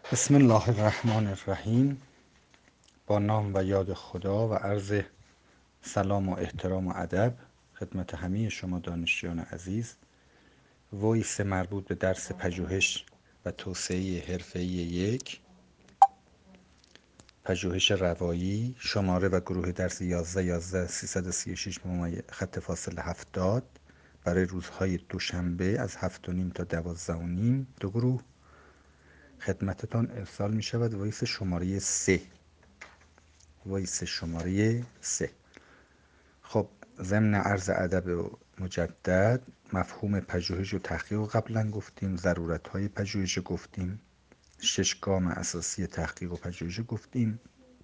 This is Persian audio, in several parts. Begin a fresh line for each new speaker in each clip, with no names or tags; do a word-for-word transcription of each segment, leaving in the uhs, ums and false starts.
بسم الله الرحمن الرحیم. با نام و یاد خدا و عرض سلام و احترام و ادب خدمت همه شما دانشجویان عزیز. وایس مربوط به درس پژوهش و توسعه حرفه‌ای یک، پژوهش روایی، شماره و گروه درس یازده یازده سیصد و سی و شش خط فاصله هفتاد برای روزهای دوشنبه از هفت و نیم تا دوازده و نیم دو گروه خدمتتان ارسال می شود. وایس شماره سه وایس شماره سه. خب، ضمن عرض ادب مجدد، مفهوم پژوهش و تحقیق رو قبلا گفتیم، ضرورت های پژوهش گفتیم، شش گام اساسی تحقیق و پژوهش گفتیم،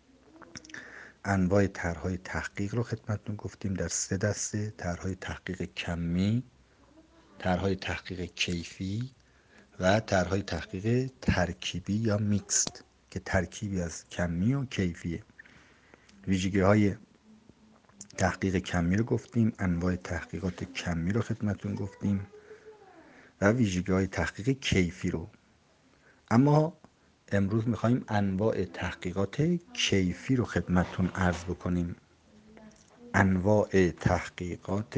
انواع طرحهای تحقیق رو خدمتتون گفتیم در سه دسته: طرحهای تحقیق کمی، طرحهای تحقیق کیفی و طرحهای تحقیق ترکیبی یا میکست که ترکیبی از کمی و کیفیه. ویژگی های تحقیق کمی رو گفتیم، انواع تحقیقات کمی رو خدمتون گفتیم و ویژگی های تحقیق کیفی رو. اما امروز میخوایم انواع تحقیقات کیفی رو خدمتون عرض بکنیم. انواع تحقیقات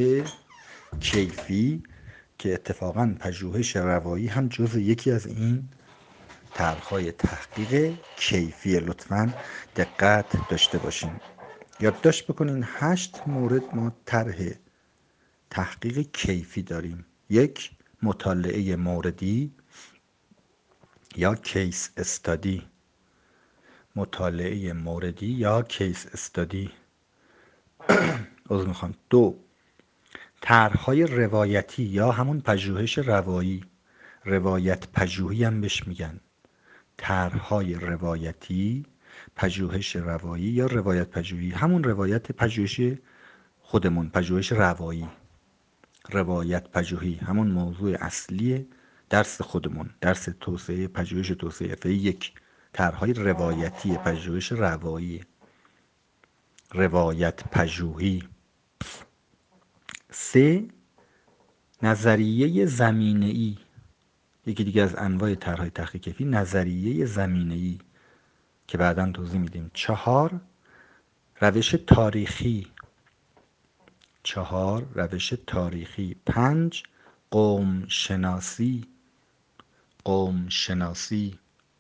کیفی که اتفاقاً پژوهش روایی هم جزو یکی از این طرح‌های تحقیق کیفی. لطفاً دقت داشته باشین. یادداشت بکنین هشت مورد ما طرح تحقیق کیفی داریم. یک، مطالعه موردی یا کیس استادی. مطالعه موردی یا کیس استادی. عذر میخوام. دو، طرح‌های روایتی یا همون پژوهش روایی. روایت پژوهی هم بهش میگن. طرح‌های روایتی، پژوهش روایی یا روایت پژوهی، همون روایت پژوهشی خودمون، پژوهش روایی. روایت پژوهی همون موضوع اصلی درس خودمون، درس توسعه پژوهش توسعه حرفه‌ای یک. طرح‌های روایتی پژوهش روایی، روایت پژوهی. سه، نظریه زمینه‌ای. یکی دیگه از انواع طرح‌های تحقیق کیفی نظریه زمینه‌ای که بعداً توضیح میدیم. چهار، روش تاریخی. چهار، روش تاریخی. پنج، قوم شناسی. قوم شناسی.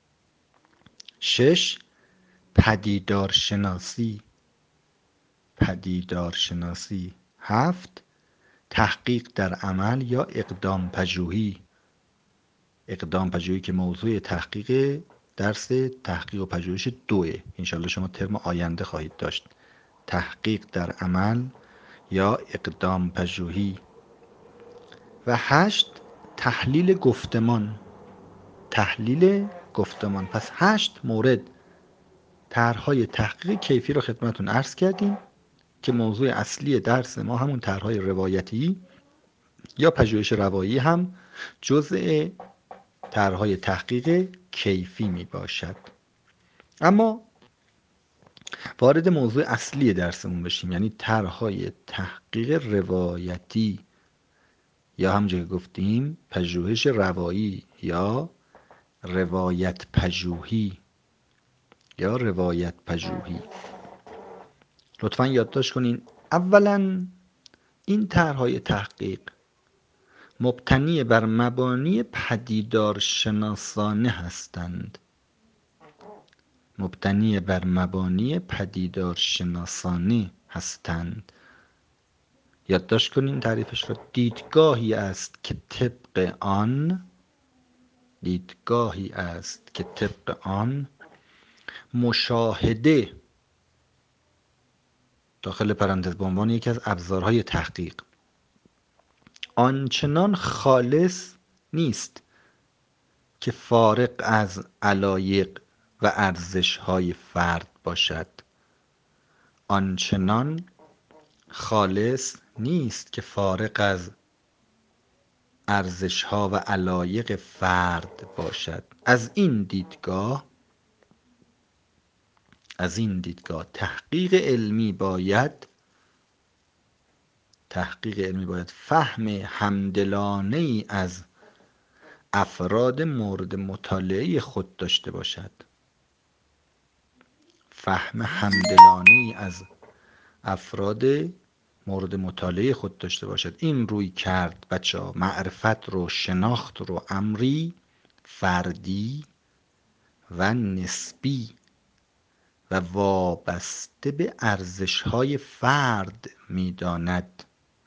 شش، پدیدار شناسی. پدیدار شناسی. هفت، تحقیق در عمل یا اقدام پژوهی. اقدام پژوهی که موضوع تحقیق درس تحقیق و پژوهش دوه. انشالله شما ترم آینده خواهید داشت. تحقیق در عمل یا اقدام پژوهی. و هشت، تحلیل گفتمان. تحلیل گفتمان. پس هشت مورد طرح‌های تحقیق کیفی رو خدمتتون عرض کردیم که موضوع اصلی درس ما همون طرح‌های روایتی یا پژوهش روایی هم جزء طرح‌های تحقیق کیفی می باشد. اما وارد موضوع اصلی درسمون بشیم، یعنی طرح‌های تحقیق روایتی یا همونجوری که گفتیم پژوهش روایی یا روایت پژوهی یا روایت پژوهی. لطفاً یادداشت کنین. اولاً این طرح‌های تحقیق مبتنی بر مبانی پدیدار شناسانه هستند. مبتنی بر مبانی پدیدار شناسانه هستند. یادداشت کنین تعریفش رو. دیدگاهی است که طبق آن دیدگاهی است که طبق آن مشاهده داخل پرانتز به عنوان یکی از ابزارهای تحقیق آنچنان خالص نیست که فارغ از علایق و ارزش‌های فرد باشد. آنچنان خالص نیست که فارغ از ارزش‌ها و علایق فرد باشد. از این دیدگاه از این دیدگاه تحقیق علمی باید تحقیق علمی باید فهم همدلانه‌ای از افراد مورد مطالعه خود داشته باشد، فهم همدلانی از افراد مورد مطالعه خود داشته باشد. این روی کرد بچه ها معرفت رو، شناخت رو امری فردی و نسبی و وابسته به ارزش‌های فرد می‌داند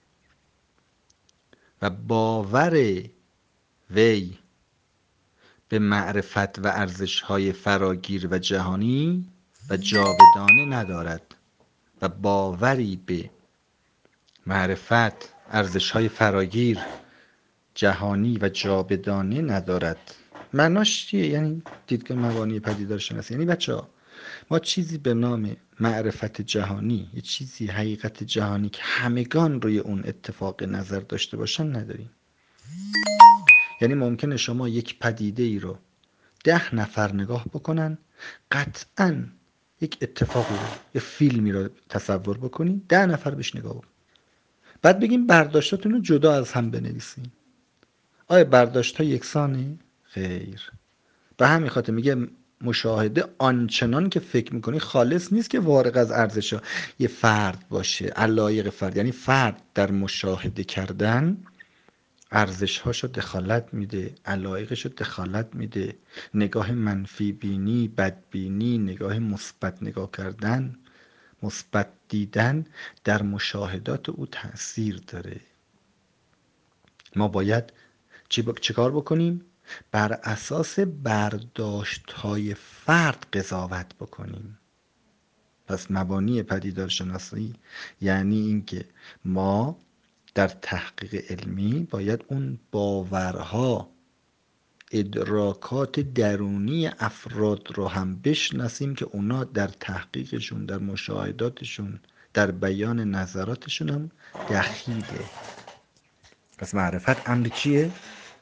و باور وی به معرفت و ارزش‌های فراگیر و جهانی و جاودانه ندارد و باوری به معرفت، ارزش‌های فراگیر، جهانی و جاودانه ندارد. معناش چیه؟ یعنی دیدگاه مبانی پدیدارشناسی. یعنی بچه ها ما چیزی به نام معرفت جهانی، یه چیزی حقیقت جهانی که همگان روی اون اتفاق نظر داشته باشن نداریم. یعنی ممکنه شما یک پدیده ای رو ده نفر نگاه بکنن، قطعاً یک اتفاقی رو، یه فیلمی رو تصور بکنین، ده نفر بهش نگاه بکنن، بعد بگیم برداشتاتون رو جدا از هم بنویسین. آیا برداشت ها یکسانه؟ خیر. به همین خاطر میگه مشاهده آنچنان که فکر میکنی خالص نیست که وارق از ارزش ها یه فرد باشه، علایق فرد. یعنی فرد در مشاهده کردن ارزش هاشو دخالت میده، علایقشو دخالت میده، نگاه منفی بینی، بد بینی، نگاه مثبت نگاه کردن، مثبت دیدن در مشاهدات او تأثیر داره. ما باید چی, با... چی کار بکنیم؟ بر اساس برداشت های فرد قضاوت بکنیم. پس مبانی پدیدارشناسی یعنی اینکه ما در تحقیق علمی باید اون باورها، ادراکات درونی افراد رو هم بشناسیم که اونا در تحقیقشون، در مشاهداتشون، در بیان نظراتشون هم دخیله. پس معرفت امر چیه؟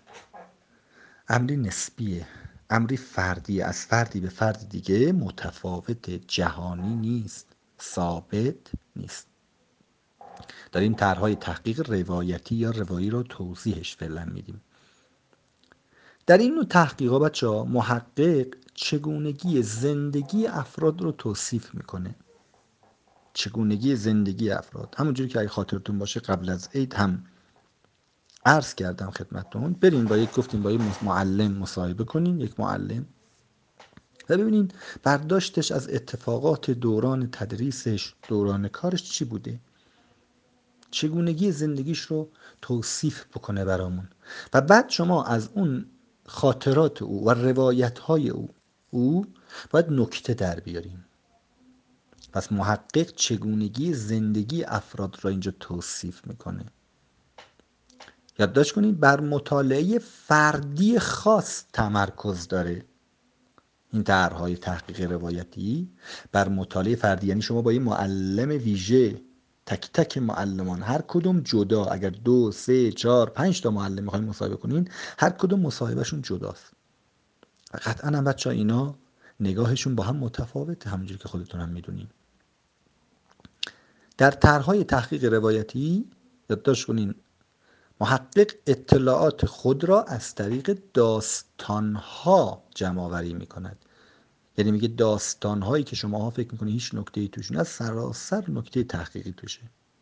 امری نسبیه، امری فردیه، از فردی به فرد دیگه متفاوت، جهانی نیست، ثابت نیست. داریم طرحهای تحقیق روایتی یا روایی رو توضیحش فعلا میدیم. در این نوع تحقیقات بچه‌ها محقق چگونگی زندگی افراد رو توصیف میکنه. چگونگی زندگی افراد، همونجوری که اگه خاطرتون باشه قبل از عید هم عرض کردم خدمتتون، برین با یک گفتیم با یک معلم مصاحبه کنین، یک معلم، و ببینین برداشتش از اتفاقات دوران تدریسش، دوران کارش چی بوده، چگونگی زندگیش رو توصیف بکنه برامون، و بعد شما از اون خاطرات او و روایت های او او باید نکته در بیاریم. پس محقق چگونگی زندگی افراد را اینجا توصیف میکنه. یادداشت کنید بر مطالعه فردی خاص تمرکز داره. این طرحهای تحقیق روایتی بر مطالعه فردی، یعنی شما با یه معلم ویژه، تک تک معلمان هر کدوم جدا، اگر دو سه چهار پنج تا معلم میخواین مصاحبه کنین، هر کدوم مصاحبهشون جداست. قطعا هم بچه اینا نگاهشون با هم متفاوته، همونجوری که خودتون هم میدونین. در طرحهای تحقیق روایتی یادداشت کنین محقق اطلاعات خود را از طریق داستانها جمع آوری میکند. یعنی میگه داستانهایی که شماها فکر میکنید هیچ نکته‌ای توش نیست، سراسر نکته تحقیقی توشه.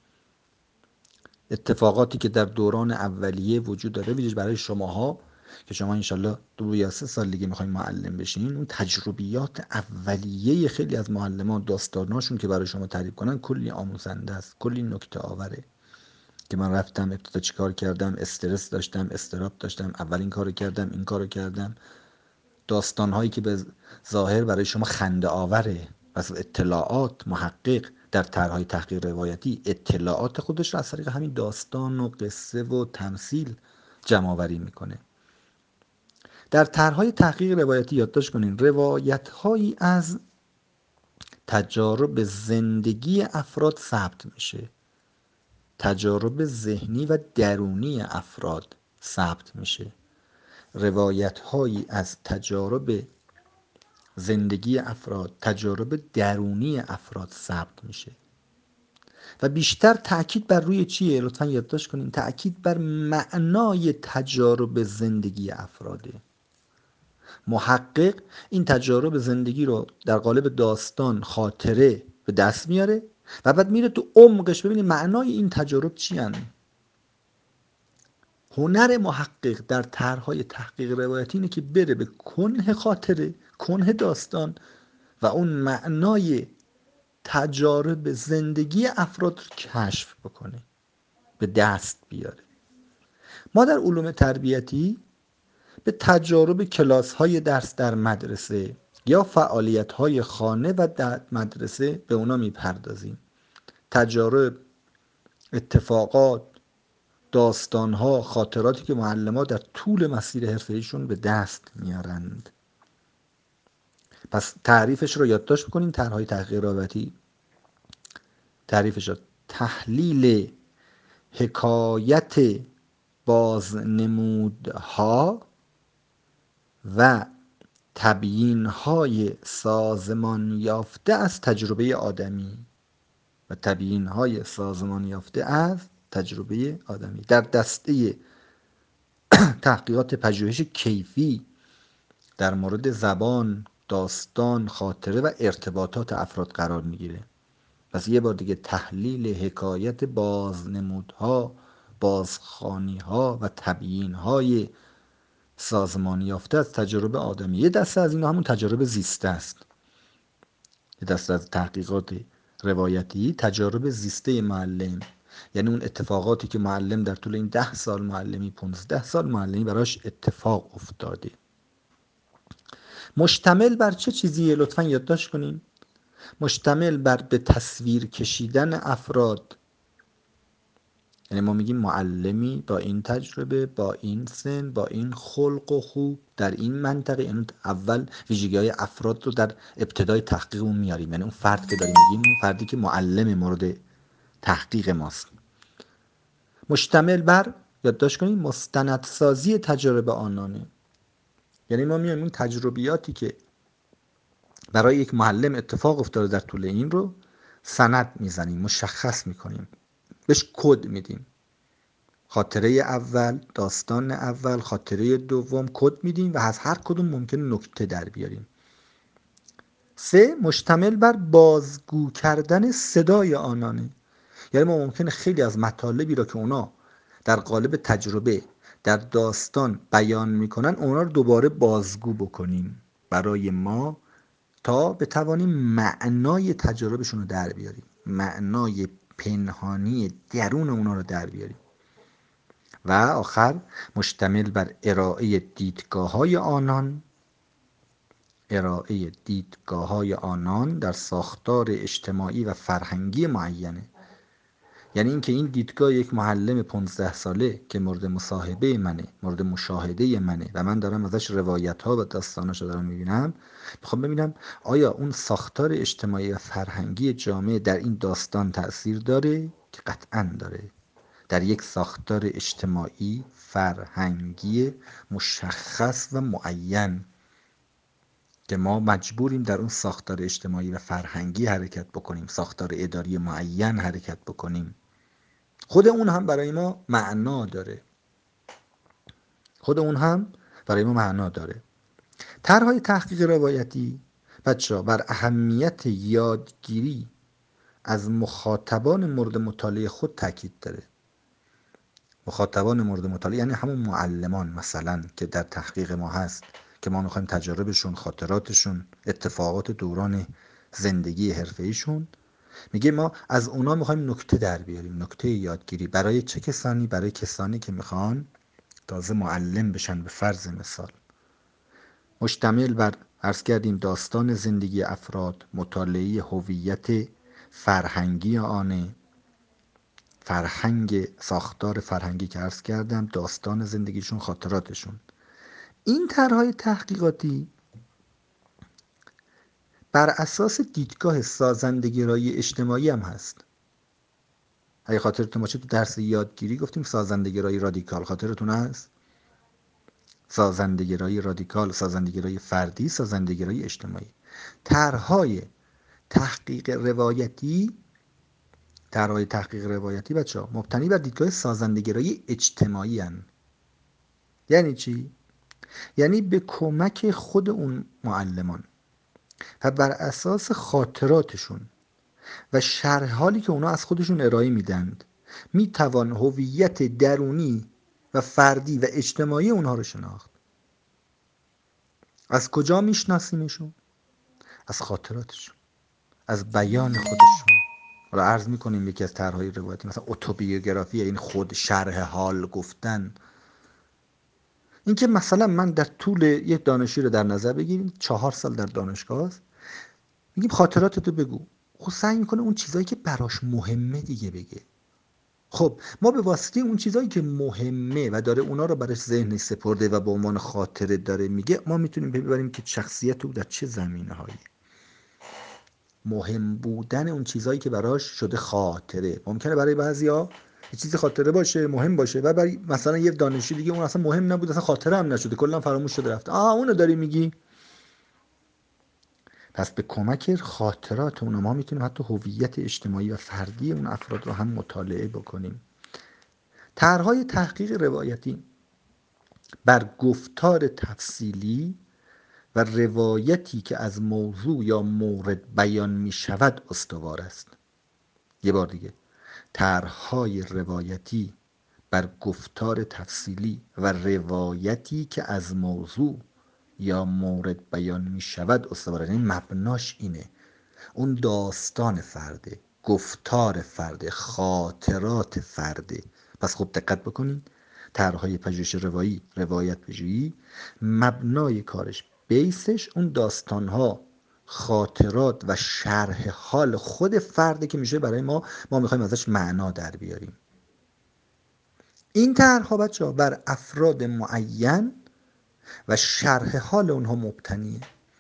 اتفاقاتی که در دوران اولیه وجود داره، ویژه برای شماها که شما انشالله دو یا سه سال دیگه میخواین معلم بشین، اون تجربیات اولیه خیلی از معلمان، داستاناشون که برای شما تعریف کنن کلی آموزنده است، کلی نکته آوره. که من رفتم ابتدا چیکار کردم، استرس داشتم، استراب داشتم، اول این کارو کردم، این کارو کردم. داستان هایی که به ظاهر برای شما خنده آوره، پس اطلاعات محقق در طرحهای تحقیق روایتی اطلاعات خودش را از طریق همین داستان و قصه و تمثیل جمع آوری میکنه. در طرحهای تحقیق روایتی یادداشت کنین روایت هایی از تجارب زندگی افراد ثبت میشه، تجارب ذهنی و درونی افراد ثبت میشه. روایت هایی از تجارب زندگی افراد، تجارب درونی افراد ثبت میشه. و بیشتر تأکید بر روی چیه؟ لطفا یادداشت کنین. تأکید بر معنای تجارب زندگی افراده. محقق این تجارب زندگی رو در قالب داستان، خاطره به دست میاره و بعد میره تو عمقش ببینید معنای این تجارب چی هن. هنر محقق در طرحهای تحقیق روایتی اینه که بره به کنه خاطره، کنه داستان و اون معنای تجارب زندگی افراد رو کشف بکنه، به دست بیاره. ما در علوم تربیتی به تجارب کلاس های درس در مدرسه یا فعالیت های خانه و در مدرسه به اونا میپردازیم. تجارب، اتفاقات، داستان ها، خاطراتی که معلم ها در طول مسیر حرفه‌ایشون به دست میارند. پس تعریفش رو یادداشت بکنین. طرحهای تحقیق روایتی تعریفش رو تحلیل حکایت بازنمودها و تبیین‌های سازمان یافته از تجربه آدمی و تبیین‌های سازمان یافته از تجربه آدمی در دسته تحقیقات پژوهش کیفی در مورد زبان، داستان، خاطره و ارتباطات افراد قرار میگیره. پس یه بار دیگه تحلیل حکایت بازنمودها، بازخوانی‌ها و تبیین‌های سازمان یافته از تجربه آدمی. یه دسته از اینا همون تجارب زیسته است. یه دسته از تحقیقات روایتی تجارب زیسته معلم، یعنی اون اتفاقاتی که معلم در طول این ده سال معلمی، پونزده سال معلمی براش اتفاق افتاده. مشتمل بر چه چیزیه؟ لطفا یادداشت کنین. مشتمل بر به تصویر کشیدن افراد. یعنی ما میگیم معلمی با این تجربه، با این سن، با این خلق و خوب در این منطقه، یعنی اول ویژگی‌های افراد رو در ابتدای تحقیقمون میاریم. یعنی اون فرد که داریم میگیم اون فردی که معلم مورد تحقیق ماست. مشتمل بر، یادداشت کنید، مستندسازی تجربه آنانه. یعنی ما میایم اون تجربیاتی که برای یک معلم اتفاق افتاده در طول این رو سند میزنیم، مشخص میکنیم، بهش کد میدیم. خاطره اول، داستان اول، خاطره دوم، کد میدیم و از هر کدوم ممکنه نکته در بیاریم. سه، مشتمل بر بازگو کردن صدای آنانه. یعنی ما ممکنه خیلی از مطالبی را که اونا در قالب تجربه در داستان بیان میکنن اونا رو دوباره بازگو بکنیم برای ما تا بتوانیم معنای تجربهشون رو در بیاریم، معنای پنهانی درون اونا رو در بیاریم. و آخر مشتمل بر ارائه دیدگاه‌های آنان ارائه دیدگاه‌های آنان در ساختار اجتماعی و فرهنگی معینه. یعنی اینکه این دیدگاه یک معلم پانزده ساله که مورد مصاحبه منه، مورد مشاهده منه و من دارم ازش روایت‌ها و داستاناشو دارم میبینم، میخوام ببینم آیا اون ساختار اجتماعی و فرهنگی جامعه در این داستان تأثیر داره؟ که قطعاً داره. در یک ساختار اجتماعی فرهنگی مشخص و معین که ما مجبوریم در اون ساختار اجتماعی و فرهنگی حرکت بکنیم، ساختار اداری معین حرکت بکنیم، خود اون هم برای ما معنا داره. خود اون هم برای ما معنا داره. طرحهای تحقیق روایتی بچه‌ها بر اهمیت یادگیری از مخاطبان مورد مطالعه خود تاکید داره. مخاطبان مورد مطالعه یعنی همون معلمان مثلا که در تحقیق ما هست، که ما میخوایم تجاربشون، خاطراتشون، اتفاقات دوران زندگی حرفه‌ایشون، میگه ما از اونا میخوایم نکته در بیاریم، نکته یادگیری. برای چه کسانی؟ برای کسانی که میخوان تازه معلم بشن به فرض مثال. مشتمل بر، عرض کردیم، داستان زندگی افراد، مطالعه هویت فرهنگی آنه، فرهنگ، ساختار فرهنگی که عرض کردم، داستان زندگیشون، خاطراتشون. این طرحهای تحقیقاتی بر اساس دیدگاه سازندگرایی اجتماعی هم هست. اگه خاطرتون باشه تو درس یادگیری گفتیم سازندگرایی رادیکال، خاطرتون هست؟ سازندگرایی رادیکال، سازندگرایی فردی، سازندگرایی اجتماعی. طرحهای تحقیق روایتی طرح‌های تحقیق روایتی بچه‌ها مبتنی بر دیدگاه سازنده‌گرایی اجتماعی هن. یعنی چی؟ یعنی به کمک خود اون معلمان و بر اساس خاطراتشون و شرح حالی که اونا از خودشون ارائه میدند میتوان هویت درونی و فردی و اجتماعی اونها رو شناخت. از کجا میشناسیمشون؟ از خاطراتشون، از بیان خودشون. حالا عرض میکنیم یکی از طرحهای روایتی مثلا اتوبیوگرافی، این خود شرح حال گفتن. اینکه مثلا من در طول یک دانشجوی رو در نظر بگیریم چهار سال در دانشگاه است، میگیم خاطراتتو بگو، خب سعی میکنه اون چیزایی که براش مهمه دیگه بگه. خب ما به واسطه اون چیزایی که مهمه و داره اونا رو براش ذهنش سپرده و به عنوان خاطره داره میگه، ما میتونیم ببینیم که شخصیت او در چه زمینه هایی مهم بودن اون چیزایی که براش شده خاطره. ممکنه برای بعضیا یه چیزی خاطره باشه، مهم باشه، و برای مثلا یه دانشجو دیگه اون اصلا مهم نبود، اصلا خاطره هم نشده، کلا فراموش شده رفته. آها اونو داری میگی. پس به کمک خاطرات اونها ما میتونیم حتی هویت اجتماعی و فردی اون افراد رو هم مطالعه بکنیم. طرح‌های تحقیق روایتی بر گفتار تفصیلی و روایتی که از موضوع یا مورد بیان می شود استوار است. یه بار دیگه، طرح‌های روایتی بر گفتار تفصیلی و روایتی که از موضوع یا مورد بیان می شود استوار است. یعنی مبناش اینه، اون داستان فرده، گفتار فرده، خاطرات فرده. پس خوب دقت بکنین، طرح‌های پژوهش روایی، روایت پژوهی، مبنای کارش، بیسش اون داستان‌ها، خاطرات و شرح حال خود فرده که میشه برای ما ما میخوایم ازش معنا در بیاریم. این طرح‌ها بچه‌ها بر افراد معین و شرح حال اونها مبتنیه.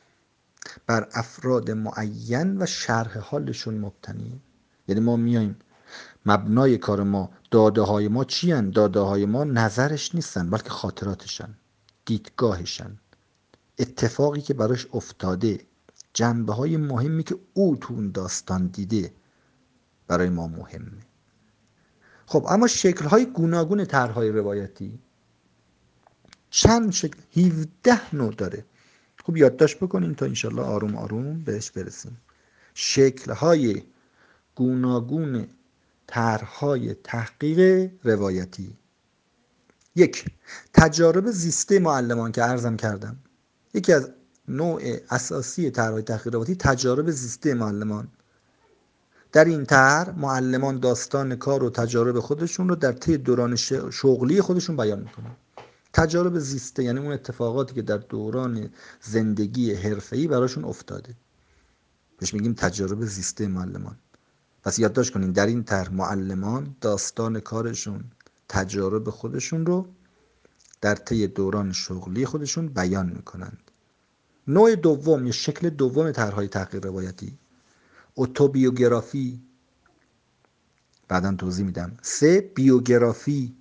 بر افراد معین و شرح حالشون مبتنیه. یعنی ما میایم مبنای کار ما، داده های ما چی هن؟ داده های ما نظرش نیستن بلکه خاطراتشن، دیدگاهشن، اتفاقی که براش افتاده، جنبه های مهمی که او تو اون داستان دیده برای ما مهمه. خب اما شکل های گوناگون طرح‌های روایتی چند شکل، هفده نوع داره. خوب یادداشت بکنیم تا انشالله آروم آروم بهش برسیم. شکل‌های گوناگون طرح‌های تحقیق روایتی. یک، تجارب زیسته معلمان که عرضم کردم. یکی از نوع اساسی طرح‌های تحقیق روایتی تجارب زیسته معلمان. در این طرح معلمان داستان کار و تجارب خودشون رو در طی دوران شغلی خودشون بیان میکنن. تجارب زیسته یعنی اون اتفاقاتی که در دوران زندگی حرفه‌ای براشون افتاده، بهش میگیم تجارب زیسته معلمان. پس یادداشت کنین در این طرح معلمان داستان کارشون، تجارب خودشون رو در طی دوران شغلی خودشون بیان میکنند. نوع دوم یا شکل دوم طرح‌های تحقیق روایتی اتوبیوگرافی، بعداً توضیح میدم. سه، بیوگرافی.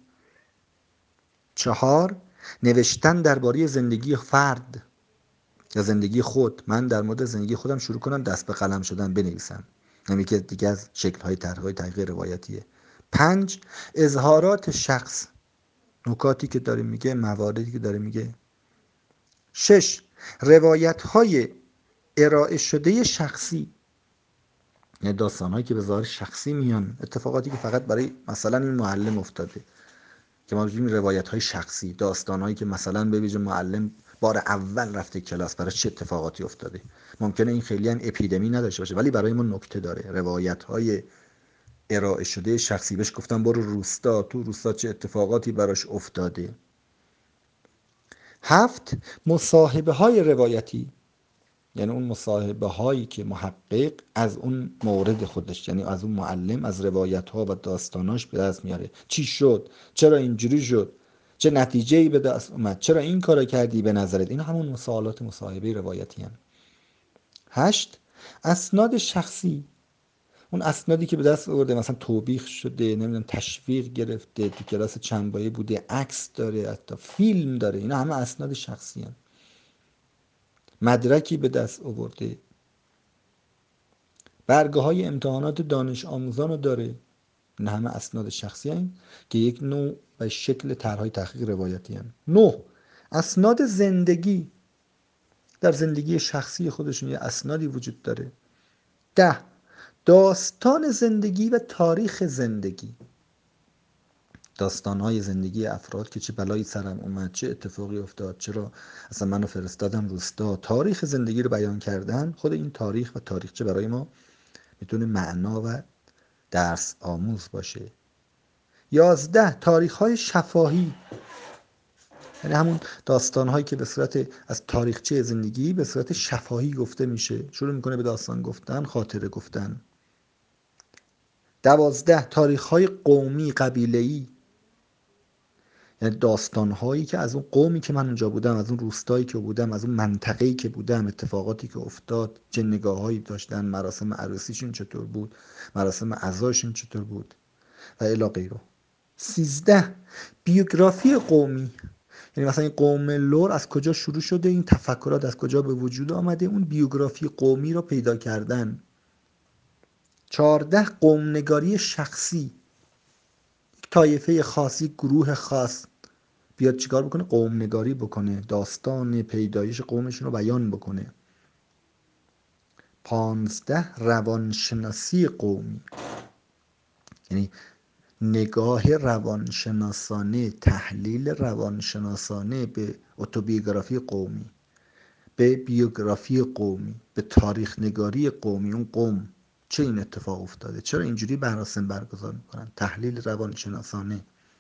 چهار، نوشتن درباره زندگی فرد یا زندگی خود. من در مورد زندگی خودم شروع کنم دست به قلم شدن بنویسم، همین که دیگه از شکل‌های طرح‌های تحقیق روایتیه. پنج، اظهارات شخص، نکاتی که داره میگه، مواردی که داره میگه. شش، روایت‌های ارائه شده شخصی، یعنی داستان‌هایی که به ظاهر شخصی میان، اتفاقاتی که فقط برای مثلا این معلم افتاده که ما میگیم روایت‌های شخصی، داستان‌هایی که مثلا به ویژه معلم بار اول رفته کلاس برای چه اتفاقاتی افتاده. ممکنه این خیلی هم اپیدمی نداشته باشه ولی برای ما نکته داره. روایت‌های ارائه شده شخصی، بهش گفتم برو روستا، تو روستا چه اتفاقاتی براش افتاده. هفت، مصاحبه های روایتی، یعنی اون مصاحبه هایی که محقق از اون مورد خودش، یعنی از اون معلم، از روایت ها و داستاناش به دست میاره. چی شد؟ چرا اینجوری شد؟ چه نتیجه‌ای به دست اومد؟ چرا این کارو کردی به نظرت؟ این همون مسائلات مصاحبه روایتی هستند. هشت، اسناد شخصی، اون اسنادی که به دست آورده، مثلا توبیخ شده، نمیدونم تشویق گرفته، تو کلاس چند بایی بوده، عکس داره، حتی فیلم داره، اینا همه اسناد شخصی هستند. مدرکی به دست آورده، برگه های امتحانات دانش آموزان رو داره، این همه اسناد شخصی هستند که یک نوع و شکل طرحهای تحقیق روایتی هستند. نه، اسناد زندگی. در زندگی شخصی خودشون یه اسنادی وجود داره. ده، داستان زندگی و تاریخ زندگی. داستانهای زندگی افراد که چه بلایی سرم اومد، چه اتفاقی افتاد، چرا اصلا منو فرستادن روستا، تاریخ زندگی رو بیان کردن. خود این تاریخ و تاریخچه برای ما میتونه معنا و درس آموز باشه. یازده، تاریخ‌های شفاهی، یعنی همون داستان‌هایی که به صورت از تاریخچه زندگی به صورت شفاهی گفته میشه، شروع میکنه به داستان گفتن، خاطره گفتن. دوازده، تاریخ‌های قومی قبیله‌ای، یعنی داستان‌هایی که از اون قومی که من اونجا بودم، از اون روستایی که بودم، از اون منطقه‌ای که بودم، اتفاقاتی که افتاد، چه نگاه‌هایی داشتن، مراسم عروسیشون چطور بود، مراسم عزاشون چطور بود و الی غیره. سیزده، بیوگرافی قومی، یعنی مثلا این قوم لور از کجا شروع شده، این تفکرات از کجا به وجود آمده، اون بیوگرافی قومی رو پیدا کردن. چهارده، قومنگاری شخصی، طایفه خاصی، گروه خاص بیاد چیکار بکنه؟ قومنگاری بکنه، داستان پیدایش قومشون رو بیان بکنه. پانزده، روانشناسی قومی، یعنی نگاه روانشناسانه، تحلیل روانشناسانه به اتوبیوگرافی قومی، به بیوگرافی قومی، به تاریخ نگاری قومی. اون قوم چه این اتفاق افتاده، چرا اینجوری مراسم برگزار میکنن، تحلیل روانشناسانه.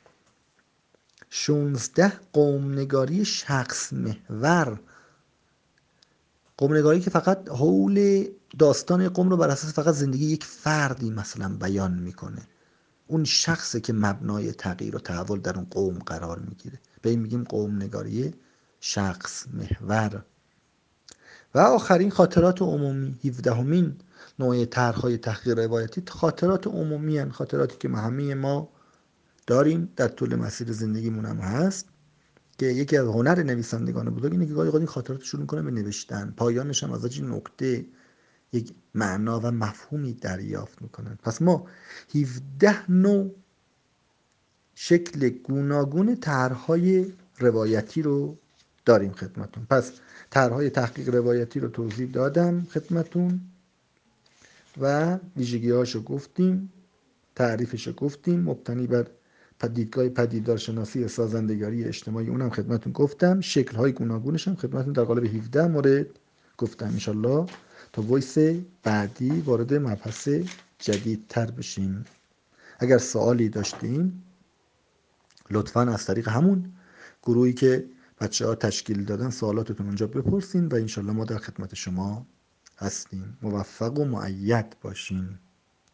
شانزده، قومنگاری شخص محور، قومنگاری که فقط حول داستان قوم رو بر اساس فقط زندگی یک فردی مثلا بیان میکنه، اون شخصه که مبنای تغییر و تحول در اون قوم قرار میگیره، به این میگیم قومنگاری شخص محور. و آخرین، خاطرات عمومی. هفدهمین نوع طرح‌های تحقیق روایتی خاطرات عمومی هستند، خاطراتی که همه ما داریم، در طول مسیر زندگیمون هم هست، که یکی از هنر نویسندگان بزرگ اینه که گاهی اوقات این خاطرات شروع میکنه به نوشتن، پایانش هم ازش این نکته، یک معنا و مفهومی دریافت میکنن. پس ما هفده نوع شکل گوناگون طرح‌های روایتی رو داریم خدمتون. پس طرح‌های تحقیق روایتی رو توضیح دادم خدمتون و ویژگی‌هاشو گفتیم، تعریفشو گفتیم، مبتنی بر دیدگاه پدیدارشناسی سازندگاری اجتماعی اونم خدمتون گفتم، شکل‌های گوناگونش هم خدمتون در قالب هفده مورد گفتم. انشالله تا وایس بعدی وارد مبحث جدیدتر بشیم. اگر سوالی داشتین لطفاً از طریق همون گروهی که بچه ها تشکیل دادن سوالاتتون اونجا بپرسین و انشالله ما در خدمت شما هستیم. موفق و مؤید باشین.